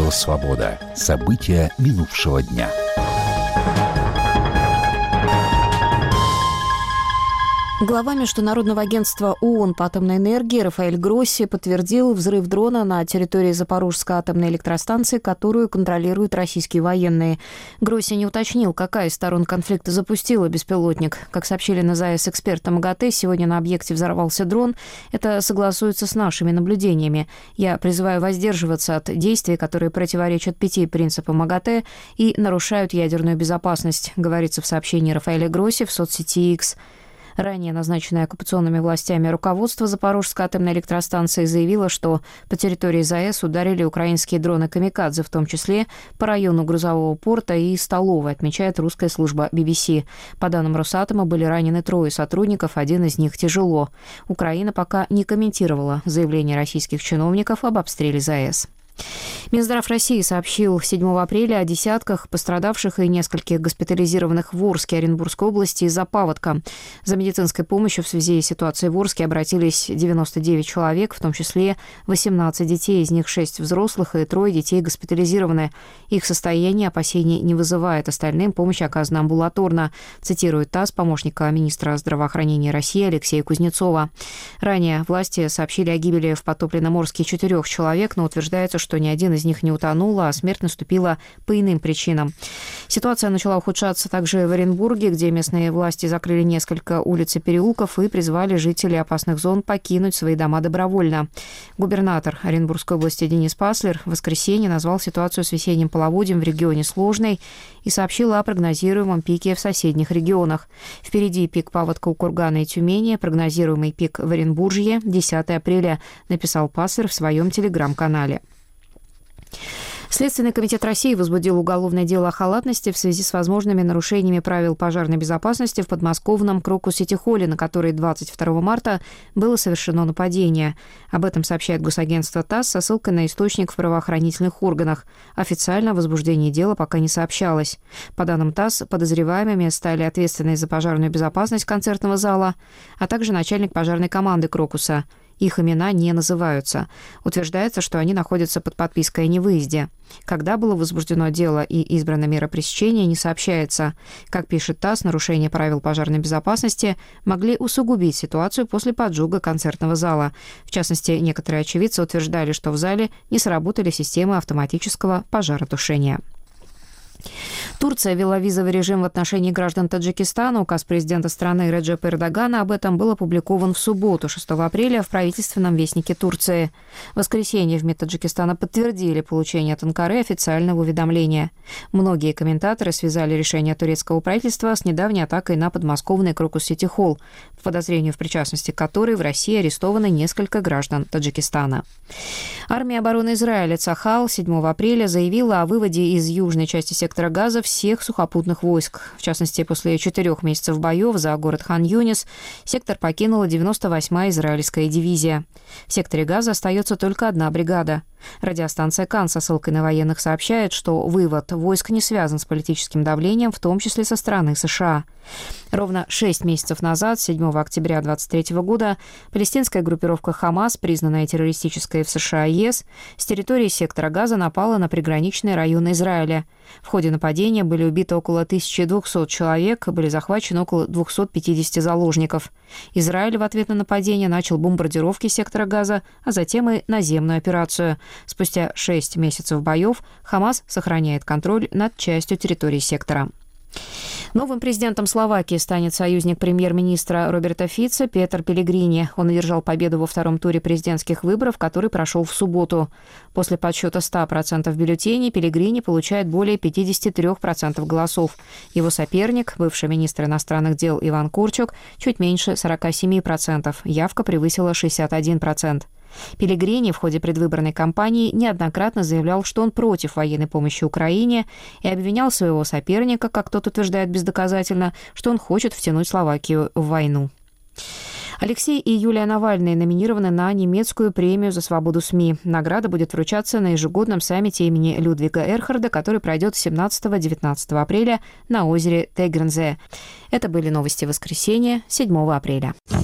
Радио «Свобода». События минувшего дня. Глава Международного агентства ООН по атомной энергии Рафаэль Гросси подтвердил взрыв дрона на территории Запорожской атомной электростанции, которую контролируют российские военные. Гросси не уточнил, какая из сторон конфликта запустила беспилотник. Как сообщили на ЗАЭС эксперты МАГАТЭ, сегодня на объекте взорвался дрон. Это согласуется с нашими наблюдениями. Я призываю воздерживаться от действий, которые противоречат 5 принципам МАГАТЭ и нарушают ядерную безопасность, говорится в сообщении Рафаэля Гросси в соцсети X. Ранее назначенное оккупационными властями руководство Запорожской атомной электростанции заявило, что по территории ЗАЭС ударили украинские дроны «Камикадзе», в том числе по району грузового порта и столовой, отмечает русская служба BBC. По данным Росатома, были ранены 3 сотрудников, один из них тяжело. Украина пока не комментировала заявление российских чиновников об обстреле ЗАЭС. Минздрав России сообщил 7 апреля о десятках пострадавших и нескольких госпитализированных в Орске Оренбургской области из-за паводка. За медицинской помощью в связи с ситуацией в Орске обратились 99 человек, в том числе 18 детей, из них 6 взрослых и 3 детей госпитализированы. Их состояние опасений не вызывает, остальным помощь оказана амбулаторно, цитирует ТАСС помощника министра здравоохранения России Алексея Кузнецова. Ранее власти сообщили о гибели в потопленном Орске 4 человек, но утверждается, что ни один из них не утонул, а смерть наступила по иным причинам. Ситуация начала ухудшаться также в Оренбурге, где местные власти закрыли несколько улиц и переулков и призвали жителей опасных зон покинуть свои дома добровольно. Губернатор Оренбургской области Денис Паслер в воскресенье назвал ситуацию с весенним половодьем в регионе сложной и сообщил о прогнозируемом пике в соседних регионах. Впереди пик паводка у Кургана и Тюмени, прогнозируемый пик в Оренбуржье 10 апреля, написал Паслер в своем телеграм-канале. Следственный комитет России возбудил уголовное дело о халатности в связи с возможными нарушениями правил пожарной безопасности в подмосковном Крокус-Сити-Холле, на который 22 марта было совершено нападение. Об этом сообщает госагентство ТАСС со ссылкой на источник в правоохранительных органах. Официально о возбуждении дела пока не сообщалось. По данным ТАСС, подозреваемыми стали ответственные за пожарную безопасность концертного зала, а также начальник пожарной команды Крокуса. Их имена не называются. Утверждается, что они находятся под подпиской о невыезде. Когда было возбуждено дело и избрана мера пресечения, не сообщается. Как пишет ТАСС, нарушения правил пожарной безопасности могли усугубить ситуацию после поджога концертного зала. В частности, некоторые очевидцы утверждали, что в зале не сработали системы автоматического пожаротушения. Турция ввела визовый режим в отношении граждан Таджикистана. Указ президента страны Реджепа Эрдогана об этом был опубликован в субботу, 6 апреля, в правительственном вестнике Турции. В воскресенье в МИД Таджикистана подтвердили получение от Анкары официального уведомления. Многие комментаторы связали решение турецкого правительства с недавней атакой на подмосковный Крокус-Сити-Холл, по подозрению в причастности к которой в России арестованы несколько граждан Таджикистана. Армия обороны Израиля Цахал 7 апреля заявила о выводе из южной части сектора Газа всех сухопутных войск. В частности, после 4 месяцев боев за город Хан-Юнис сектор покинула 98-я израильская дивизия. В секторе Газа остается только 1 бригада. Радиостанция «Кан» со ссылкой на военных сообщает, что вывод войск не связан с политическим давлением, в том числе со стороны США. Ровно 6 месяцев назад, 7 октября 2023 года, палестинская группировка «Хамас», признанная террористической в США и ЕС, с территории сектора Газа напала на приграничные районы Израиля. В ходе нападения были убиты около 1200 человек, были захвачены около 250 заложников. Израиль в ответ на нападение начал бомбардировки сектора Газа, а затем и наземную операцию. Спустя 6 месяцев боев Хамас сохраняет контроль над частью территории сектора. Новым президентом Словакии станет союзник премьер-министра Роберта Фица Петер Пеллегрини. Он одержал победу во 2-м туре президентских выборов, который прошел в субботу. После подсчета 100% бюллетеней Пеллегрини получает более 53% голосов. Его соперник, бывший министр иностранных дел Иван Курчук, чуть меньше 47%. Явка превысила 61%. Пеллегрини в ходе предвыборной кампании неоднократно заявлял, что он против военной помощи Украине и обвинял своего соперника, как тот утверждает бездоказательно, что он хочет втянуть Словакию в войну. Алексей и Юлия Навальные номинированы на немецкую премию за свободу СМИ. Награда будет вручаться на ежегодном саммите имени Людвига Эрхарда, который пройдет 17-19 апреля на озере Тегернзе. Это были новости воскресенья, 7 апреля.